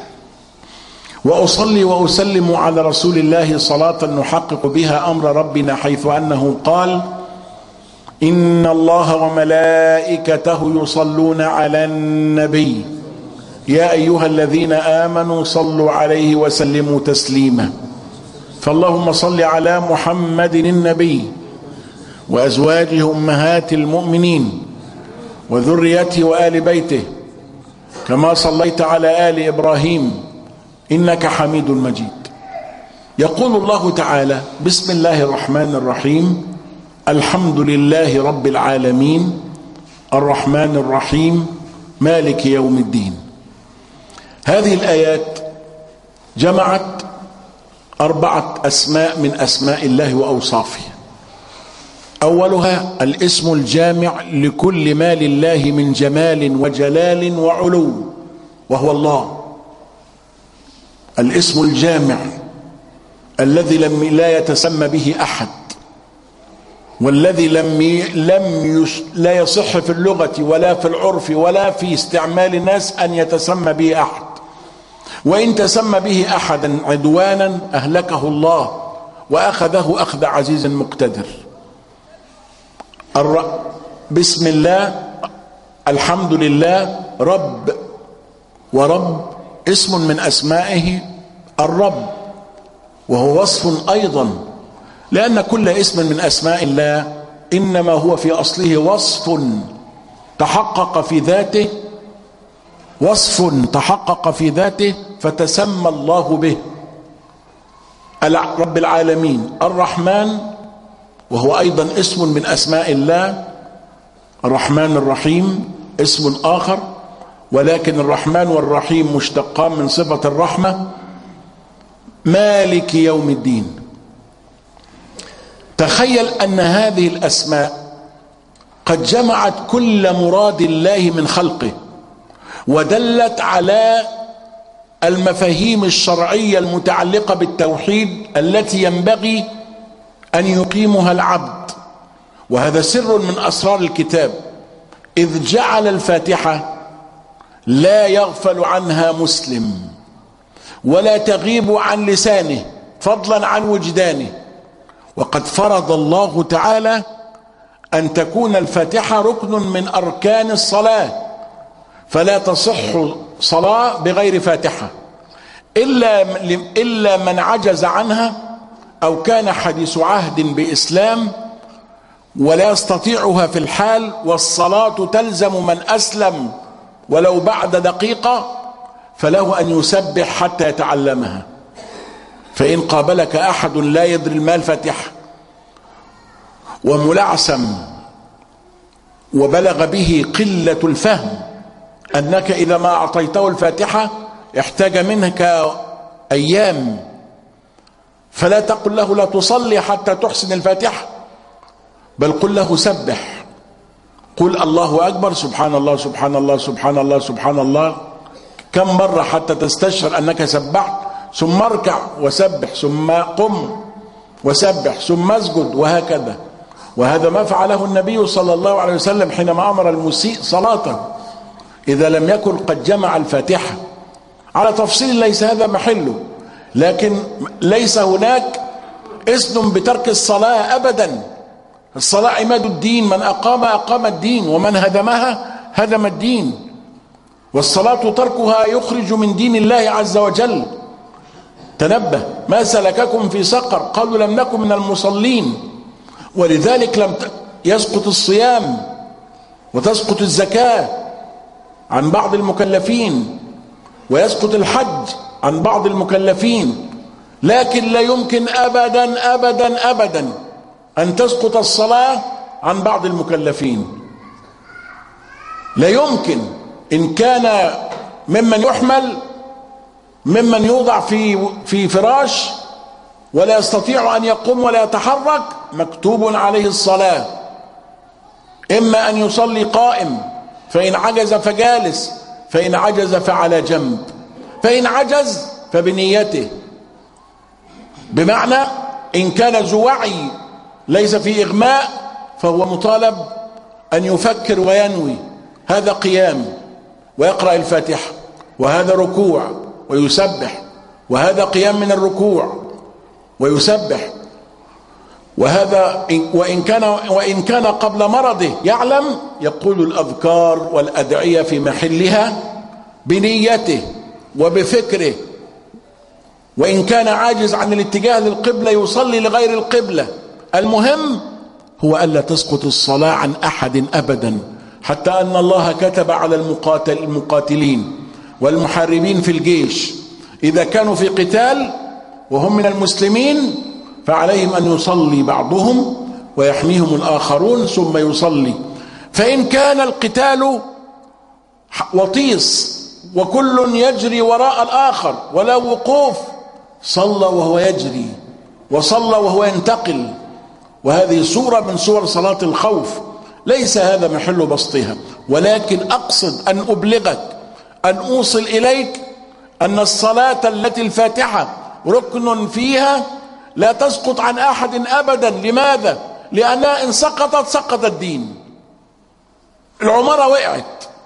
وأصلي وأسلم على رسول الله صلاة نحقق بها أمر ربنا، حيث أنه قال: إن الله وملائكته يصلون على النبي يا أيها الذين آمنوا صلوا عليه وسلموا تسليما. فاللهم صل على محمد النبي وأزواجه أمهات المؤمنين وذريته وآل بيته، كما صليت على آل إبراهيم إنك حميد مجيد. يقول الله تعالى: بسم الله الرحمن الرحيم، الحمد لله رب العالمين، الرحمن الرحيم، مالك يوم الدين. هذه الآيات جمعت 4 أسماء من أسماء الله وأوصافه. أولها الاسم الجامع لكل ما لله من جمال وجلال وعلو، وهو الله. الاسم الجامع الذي لا يتسمى به أحد، والذي لا يصح في اللغة ولا في العرف ولا في استعمال الناس أن يتسمى به أحد، وإن تسمى به أحدا عدوانا أهلكه الله وأخذه أخذ عزيز مقتدر. بسم الله، الحمد لله، رب، ورب اسم من أسمائه الرب، وهو وصف أيضا، لأن كل اسم من أسماء الله إنما هو في أصله وصف تحقق في ذاته، وصف تحقق في ذاته فتسمى الله به. رب العالمين، الرحمن، وهو أيضا اسم من أسماء الله. الرحمن الرحيم اسم آخر، ولكن الرحمن والرحيم مشتقان من صفة الرحمة. مالك يوم الدين. تخيل أن هذه الأسماء قد جمعت كل مراد الله من خلقه، ودلت على المفاهيم الشرعية المتعلقة بالتوحيد التي ينبغي أن يقيمها العبد. وهذا سر من أسرار الكتاب، إذ جعل الفاتحة لا يغفل عنها مسلم ولا تغيب عن لسانه فضلا عن وجدانه. وقد فرض الله تعالى أن تكون الفاتحة ركن من أركان الصلاة، فلا تصح صلاة بغير فاتحة إلا من عجز عنها أو كان حديث عهد بإسلام ولا يستطيعها في الحال، والصلاة تلزم من أسلم ولو بعد دقيقة، فله أن يسبح حتى يتعلمها. فإن قابلك أحد لا يدري ما الفاتحة وملعثم وبلغ به قلة الفهم أنك إذا ما أعطيته الفاتحة احتاج منك أيام، فلا تقل له لا تصلي حتى تحسن الفاتحة، بل قل له سبح، قل الله أكبر، سبحان الله سبحان الله سبحان الله سبحان الله كم مرة حتى تستشعر أنك سبحت، ثم اركع وسبح، ثم قم وسبح، ثم اسجد، وهكذا. وهذا ما فعله النبي صلى الله عليه وسلم حينما أمر المسيء صلاته إذا لم يكن قد جمع الفاتحة. على تفصيل ليس هذا محله، لكن ليس هناك إذن بترك الصلاة أبدا. الصلاة عماد الدين، من أقام أقام الدين، ومن هدمها هدم الدين. والصلاة تركها يخرج من دين الله عز وجل. تنبه، ما سلككم في سقر؟ قالوا لم نكن من المصلين. ولذلك يسقط الصيام وتسقط الزكاة عن بعض المكلفين، ويسقط الحج عن بعض المكلفين، لكن لا يمكن أبدا أبدا أبدا أن تسقط الصلاة عن بعض المكلفين. لا يمكن. إن كان ممن يحمل، ممن يوضع في فراش ولا يستطيع أن يقوم ولا يتحرك، مكتوب عليه الصلاة، إما أن يصلي قائم، فإن عجز فجالس، فإن عجز فعلى جنب، فإن عجز فبنيته. بمعنى إن كان ذو وعي ليس في إغماء فهو مطالب أن يفكر وينوي، هذا قيام ويقرأ الفاتحة، وهذا ركوع ويسبح، وهذا قيام من الركوع ويسبح، وهذا وإن كان قبل مرضه يعلم، يقول الأذكار والأدعية في محلها بنيته وبفكره. وإن كان عاجز عن الاتجاه للقبلة يصلي لغير القبلة. المهم هو ألا تسقط الصلاة عن أحد أبدا، حتى أن الله كتب على المقاتلين والمحاربين في الجيش إذا كانوا في قتال وهم من المسلمين فعليهم أن يصلي بعضهم ويحميهم الآخرون ثم يصلي. فإن كان القتال وطيس وكل يجري وراء الآخر ولا وقوف، صلى وهو يجري وصلى وهو ينتقل، وهذه صورة من صور صلاة الخوف. ليس هذا محل بسطها، ولكن أقصد أن أبلغك، أن أوصل إليك أن الصلاة التي الفاتحة ركن فيها لا تسقط عن أحد أبدا. لماذا؟ لأنها إن سقطت سقط الدين. العمارة وقعت.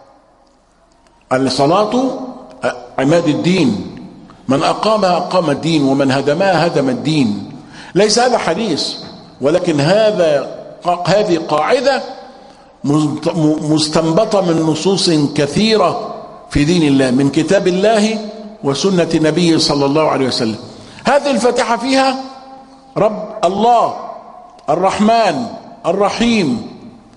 الصلاة عماد الدين، من أقامها أقام الدين، ومن هدمها هدم الدين. ليس هذا حديث، ولكن هذه قاعدة مستنبطة من نصوص كثيرة في دين الله، من كتاب الله وسنة نبيه صلى الله عليه وسلم. هذه الفاتحة فيها رب الله الرحمن الرحيم،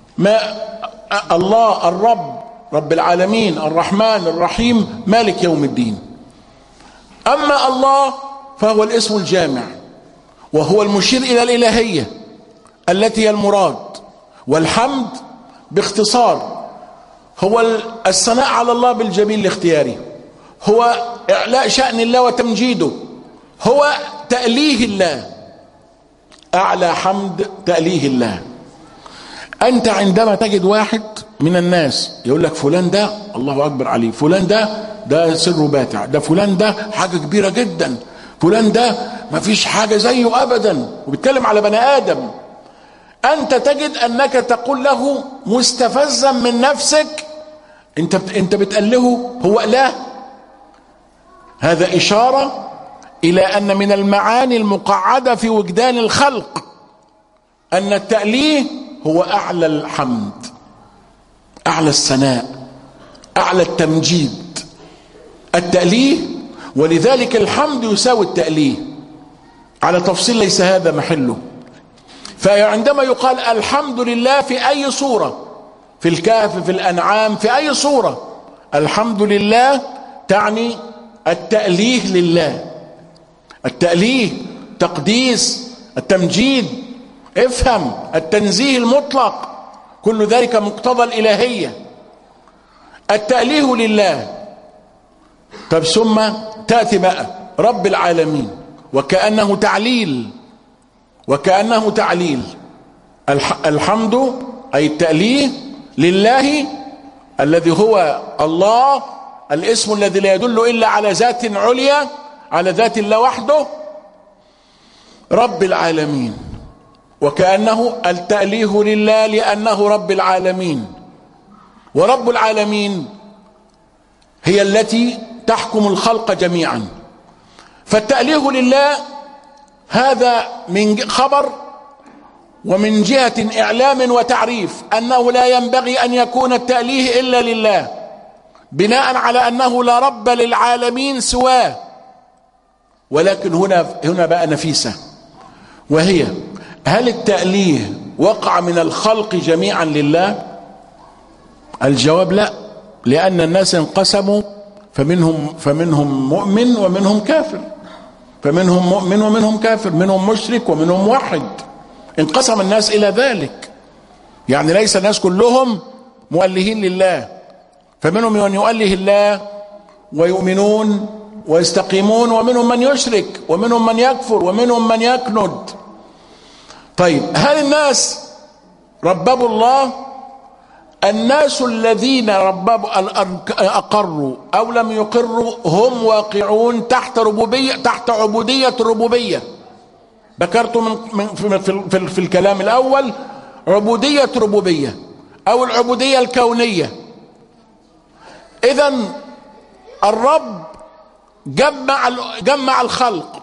الله الرب رب العالمين الرحمن الرحيم مالك يوم الدين. أما الله فهو الاسم الجامع، وهو المشير إلى الإلهية التي هي المراد. والحمد باختصار هو الثناء على الله بالجميل الاختياري، هو إعلاء شأن الله وتمجيده، هو تأليه الله. أعلى حمد تأليه الله. أنت عندما تجد واحد من الناس يقول لك فلان ده الله أكبر عليه، فلان ده سره باتع، ده فلان ده حاجة كبيرة جدا، فلان ده ما فيش حاجة زيه أبدا، وبيتكلم على بني آدم، أنت تجد أنك تقول له مستفزا من نفسك، أنت بتأله هو إله. هذا إشارة إلى أن من المعاني المقعدة في وجدان الخلق أن التأليه هو أعلى الحمد، أعلى الثناء، أعلى التمجيد، التأليه. ولذلك الحمد يساوي التأليه على تفصيل ليس هذا محله. فعندما يقال الحمد لله في أي صورة، في الكهف، في الأنعام، في أي صورة، الحمد لله تعني التأليه لله، التأليه، تقديس، التمجيد، افهم، التنزيه المطلق، كل ذلك مقتضى الإلهية، التأليه لله. طب ثم تأتي بقى رب العالمين، وكأنه تعليل، وكأنه تعليل. الحمد أي التأليه لله الذي هو الله، الاسم الذي لا يدل إلا على ذات عليا، على ذات الله وحده، رب العالمين. وكأنه التأليه لله لأنه رب العالمين، ورب العالمين هي التي تحكم الخلق جميعا. فالتأليه لله هذا من خبر ومن جهة إعلام وتعريف أنه لا ينبغي أن يكون التأليه إلا لله، بناء على أنه لا رب للعالمين سواه. ولكن هنا بقى نفيسة، وهي: هل التأليه وقع من الخلق جميعا لله؟ الجواب لا، لأن الناس انقسموا، فمنهم مؤمن ومنهم كافر، فمنهم مؤمن ومنهم كافر، منهم مشرك ومنهم موحد. انقسم الناس إلى ذلك، يعني ليس الناس كلهم مؤلهين لله، فمنهم من يؤله الله ويؤمنون ويستقيمون، ومنهم من يشرك، ومنهم من يكفر، ومنهم من يكند. طيب، هل الناس رببوا الله؟ الناس الذين أقروا أو لم يقروا هم واقعون تحت عبودية الربوبية. ذكرت في الكلام الأول عبودية ربوبية أو العبودية الكونية. إذن الرب جمع الخلق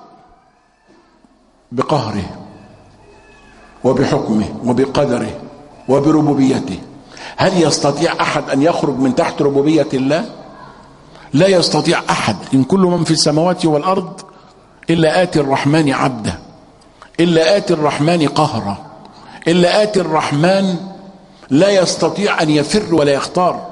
بقهره وبحكمه وبقدره وبربوبيته. هل يستطيع أحد أن يخرج من تحت ربوبية الله؟ لا يستطيع أحد. إن كل من في السماوات والأرض إلا آتي الرحمن عبدا، إلا آتي الرحمن قهرا، إلا آتي الرحمن لا يستطيع أن يفر ولا يختار.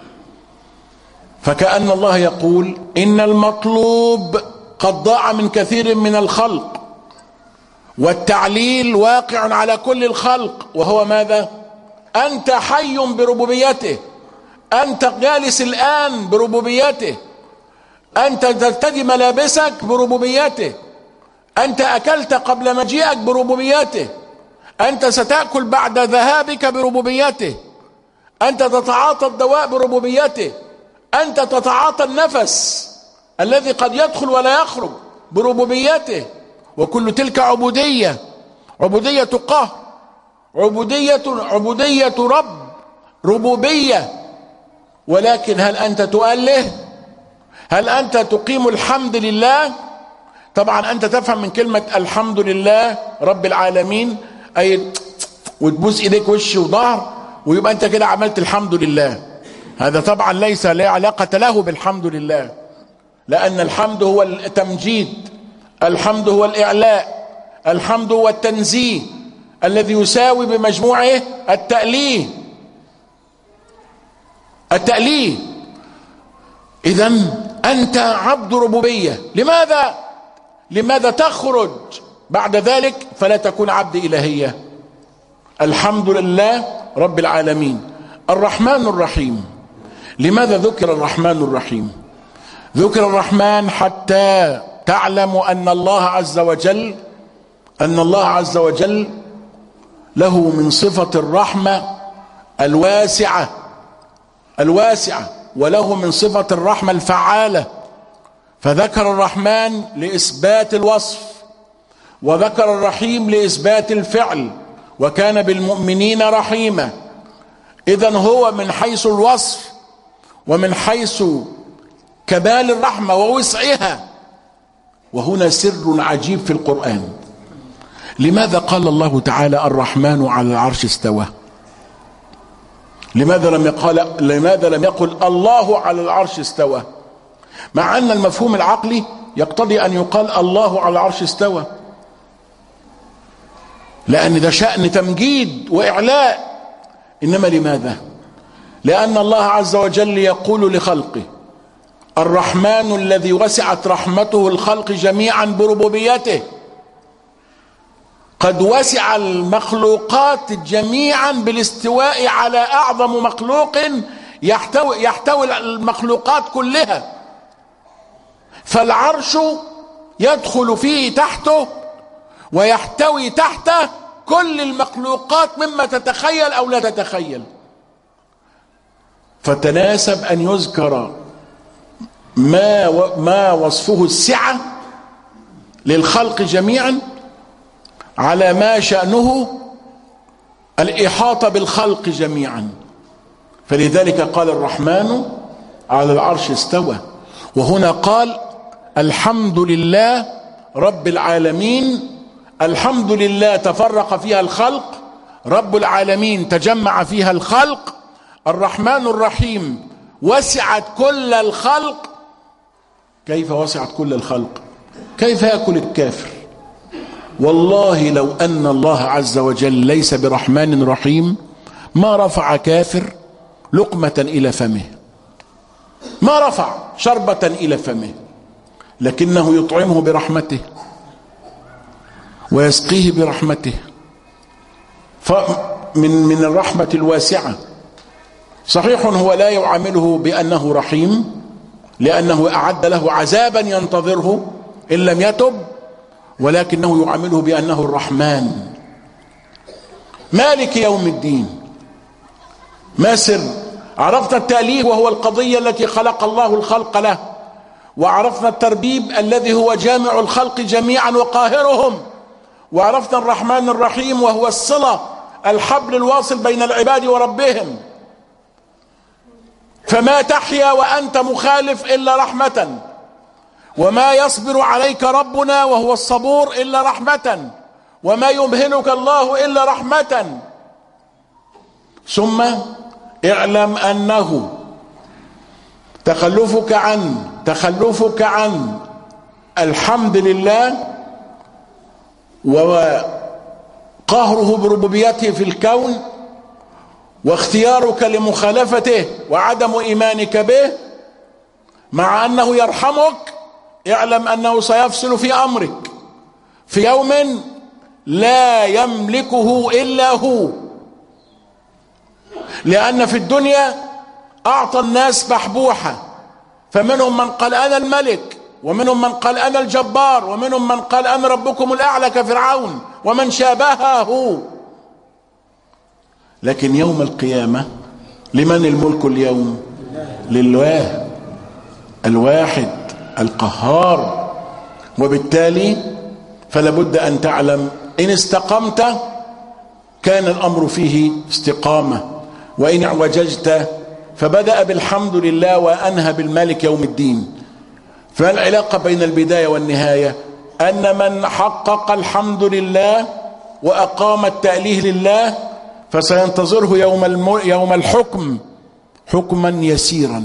فكأن الله يقول: إن المطلوب قد ضاع من كثير من الخلق، والتعليل واقع على كل الخلق، وهو ماذا؟ أنت حي بربوبيته، أنت جالس الآن بربوبيته، أنت ترتدي ملابسك بربوبيته، أنت أكلت قبل مجيئك بربوبيته، أنت ستأكل بعد ذهابك بربوبيته، أنت تتعاطى الدواء بربوبيته، أنت تتعاطى النفس الذي قد يدخل ولا يخرج بربوبيته. وكل تلك عبودية قهر، عبودية رب، ربوبية. ولكن هل أنت تؤله؟ هل أنت تقيم الحمد لله؟ طبعا أنت تفهم من كلمة الحمد لله رب العالمين أي وتبوس إيديك وش وظهر ويبقى أنت كده عملت الحمد لله. هذا طبعا ليس لا علاقة له بالحمد لله، لأن الحمد هو التمجيد، الحمد هو الإعلاء، الحمد هو التنزيه الذي يساوي بمجموعه التأليه. إذن أنت عبد ربوبية. لماذا تخرج بعد ذلك فلا تكون عبد إلهية؟ الحمد لله رب العالمين الرحمن الرحيم. لماذا ذكر الرحمن الرحيم؟ ذكر الرحمن حتى تعلموا أن الله عز وجل له من صفة الرحمة الواسعة، وله من صفة الرحمة الفعالة. فذكر الرحمن لإثبات الوصف، وذكر الرحيم لإثبات الفعل، وكان بالمؤمنين رحيما. إذن هو من حيث الوصف ومن حيث كمال الرحمة ووسعها. وهنا سر عجيب في القرآن. لماذا قال الله تعالى الرحمن على العرش استوى؟ لماذا لم يقل الله على العرش استوى؟ مع أن المفهوم العقلي يقتضي أن يقال الله على العرش استوى، لأن ده شأن تمجيد وإعلاء. إنما لماذا؟ لأن الله عز وجل يقول لخلقه: الرحمن الذي وسعت رحمته الخلق جميعا بربوبيته قد وسع المخلوقات جميعا بالاستواء على أعظم مخلوق يحتوي المخلوقات كلها. فالعرش يدخل فيه تحته ويحتوي تحته كل المخلوقات مما تتخيل أو لا تتخيل. فتناسب أن يذكر ما وصفه السعة للخلق جميعا على ما شأنه الإحاطة بالخلق جميعا. فلذلك قال الرحمن على العرش استوى. وهنا قال الحمد لله رب العالمين. الحمد لله تفرق فيها الخلق، رب العالمين تجمع فيها الخلق، الرحمن الرحيم وسعت كل الخلق، كيف وسعت كل الخلق؟ كيف يأكل الكافر؟ والله لو أن الله عز وجل ليس برحمن رحيم ما رفع كافر لقمة إلى فمه، ما رفع شربة إلى فمه، لكنه يطعمه برحمته ويسقيه برحمته، من الرحمة الواسعة. صحيح هو لا يعامله بأنه رحيم لأنه أعد له عذابا ينتظره إن لم يتب، ولكنه يعامله بأنه الرحمن مالك يوم الدين. ما سر؟ عرفنا التأليف وهو القضية التي خلق الله الخلق له، وعرفنا التربيب الذي هو جامع الخلق جميعا وقاهرهم، وعرفنا الرحمن الرحيم وهو الصلة، الحبل الواصل بين العباد وربهم. فما تحيا وأنت مخالف إلا رحمة، وما يصبر عليك ربنا وهو الصبور إلا رحمة، وما يمهلك الله إلا رحمة. ثم اعلم أنه تخلفك عن الحمد لله وقهره بربوبيته في الكون واختيارك لمخالفته وعدم إيمانك به مع أنه يرحمك، اعلم أنه سيفصل في أمرك في يوم لا يملكه إلا هو. لأن في الدنيا أعطى الناس بحبوحة، فمنهم من قال أنا الملك، ومنهم من قال أنا الجبار، ومنهم من قال أنا ربكم الأعلى كفرعون ومن شابهه. لكن يوم القيامة لمن الملك اليوم؟ لله الواحد القهار. وبالتالي فلا بد أن تعلم إن استقمت كان الأمر فيه استقامة، وإن اعوججت فبدأ بالحمد لله وأنهى بالمالك يوم الدين. فالعلاقة بين البداية والنهاية أن من حقق الحمد لله وأقام التأليه لله فسينتظره يوم الحكم حكما يسيرا،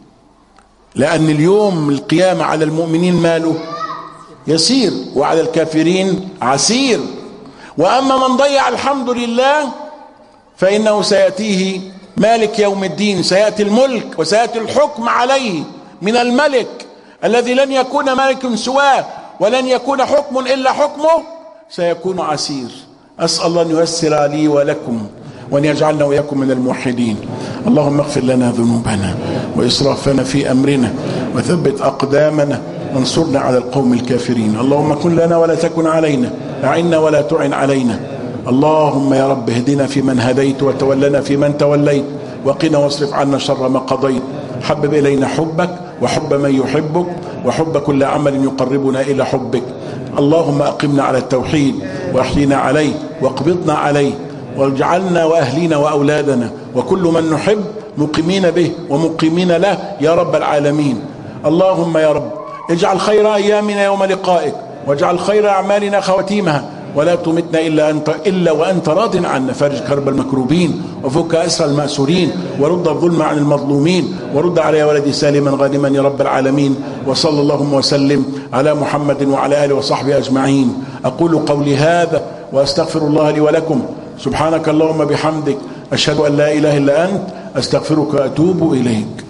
لأن اليوم القيامة على المؤمنين ماله يسير وعلى الكافرين عسير. وأما من ضيع الحمد لله فإنه سيأتيه مالك يوم الدين، سيأتي الملك وسيأتي الحكم عليه من الملك الذي لن يكون ملك سواه ولن يكون حكم إلا حكمه، سيكون عسير. أسأل الله أن ييسر لي ولكم وأن يجعلنا وإياكم من الموحدين. اللهم اغفر لنا ذنوبنا وإسرافنا في أمرنا وثبت أقدامنا وانصرنا على القوم الكافرين. اللهم كن لنا ولا تكن علينا، أعنا ولا تعن علينا. اللهم يا رب اهدنا فيمن هديت وتولنا فيمن توليت وقنا واصرف عنا شر ما قضيت. حبب إلينا حبك وحب من يحبك وحب كل عمل يقربنا إلى حبك. اللهم أقمنا على التوحيد وأحينا عليه واقبضنا عليه، واجعلنا وأهلنا وأولادنا وكل من نحب مقيمين به ومقيمين له يا رب العالمين. اللهم يا رب اجعل خير أيامنا يوم لقائك، واجعل خير أعمالنا خواتيمها، ولا تمتنا إلا وأنت راض عنا. فارج كرب المكروبين وفك أسر المأسورين، ورد الظلم عن المظلومين، ورد على ولدي سالما غانما يا رب العالمين. وصلى اللهم وسلم على محمد وعلى آله وصحبه أجمعين. أقول قولي هذا وأستغفر الله لي ولكم. سبحانك اللهم بحمدك، أشهد أن لا إله إلا أنت، أستغفرك وأتوب إليك.